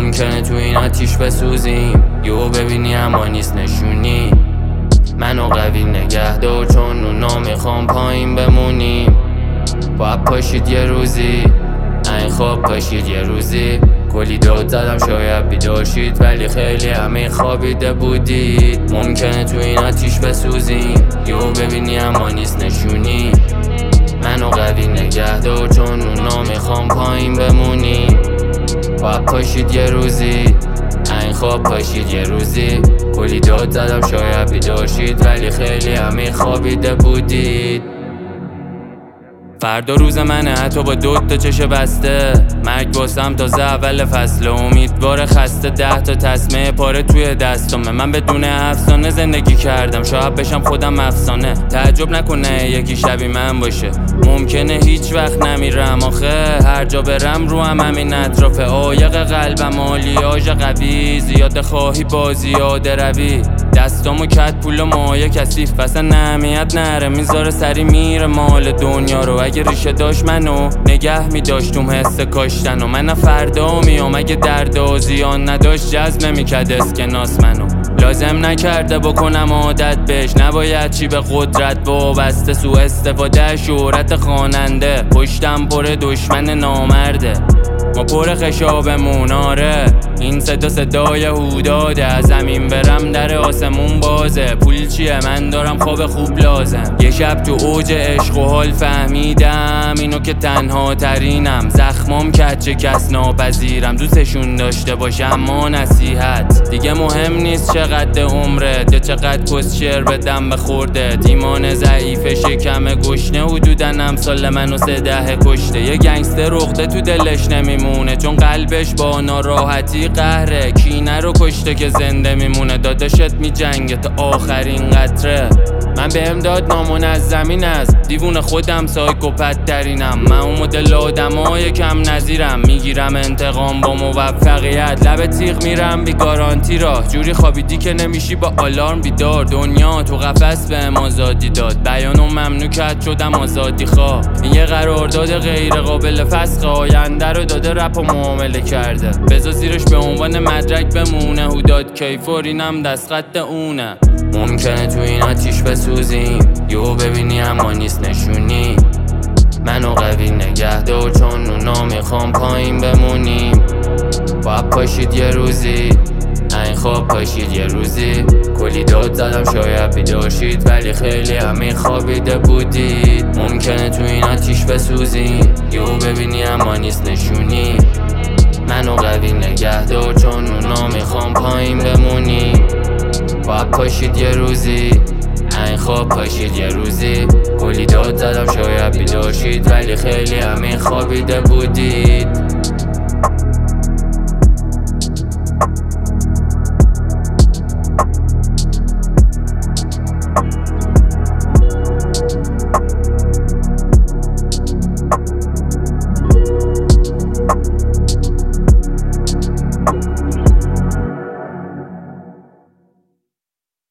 ممکنه تو این آتیش بسوزیم، یهو ببینی اما نیست نشونی. منو قوی نگه دار چون اونا میخوام پایین بمونیم. باید پاشید یه روزی، این خواب پاشید یه روزی. کلی داد زدم شاید بیدار شید، ولی خیلی همه خوابیده بودید. ممکنه تو این آتیش بسوزیم، یهو ببینی اما نیست نشونی. منو قوی نگه دار چون اونا میخوام پایین بمونیم. باید پاشید یه روزی، این خواب پاشید یه روزی. کلی داد زدم شاید بیدار شید، ولی خیلی همه خوابیده بودید. فردا روز منه حتی با 2 تا چش بسته. مرگ واسم تازه اول فصل، امیدوار خسته 10 تا تسمه پاره توی دستمه. من بدون افسانه زندگی کردم، شاید بشم خودم افسانه. تعجب نکنه یکی شبیه من باشه، ممکنه هیچ وقت نمیرم آخه. هر جا برم رو همین اطرافه. عایق قلبم آلیاژ قوی، زیاده خواهی با زیاده روی. دستامو کت پول و مایه کثیف، اصلا نهمیت نره میذاره سری میره مال دنیا رو. اگه ریشه داشت منو نگه میداشتم حس کاشتن و من فردا میام. اگه درد و زیان نداشت جذب نمیکرد اسکناس منو. لازم نکرده بکنم عادت بهش، نباید چی به قدرت وابسته. سو استفاده شهرت خواننده، پشتم پر دشمن نامرده. ما پر خشابمون آره، این صدای هوداده. از زمین برم در آسمون بازه. پول چیه من دارم خواب خوب لازم. یه شب تو اوج عشق و حال فهمیدم اینو که تنها ترینم. زخمام کچه کس ناپذیرم، دوستشون داشته باشم اما نصیحت دیگه مهم نیست. چقدر عمرت یا چقدر کس شعر بدم به خوردت. ایمان ضعیف شکم گشنه، حدودن امثال منو 13 کشته. یه گنگستر رخته تو دلش نمیمونه، چون قلبش با ناراحتی قهره. کینه رو کشته که زنده میمونه، داداشت میجنگه تا آخرین قطره. من بهم داد نامنظمین از دیوون خودم، سایکوپت ترینم. من اون مدل آدمای کم نظیرم، میگیرم انتقام با موفقیت. لب تیغ میرم بی گارانتی راه، جوری خوابیدی که نمیشی با آلارم بیدار. دنیا تو قفس بهم آزادی داد، بیانو ممنوع کرد شدم آزادی خواه. این یه قرارداد غیر قابل فسخ، آینده رو داده رپ و معامله کرده. بذار زیرش به عنوان مدرک بمونه، هوداد کیفورینم دست خط اونه. ممکنه تو این آتیش بسوزیم، یهو ببینی اما نیست نشونی. منو قوی نگه دار چون اونا میخوام پایین بمونیم. باید پاشید یه روزی، این خواب پاشید یه روزی. کلی داد زدم شاید بیدار شید، ولی خیلی همه خوابیده بودید. ممکنه تو این آتیش بسوزیم، یهو ببینی اما نیست نشونی. منو قوی نگه دار چون اونا میخوام پایین بمونیم. باید پاشید یه روزی، این خواب پاشید یه روزی. کلی داد زدم شاید بیدار شید، ولی خیلی همه خوابیده بودید.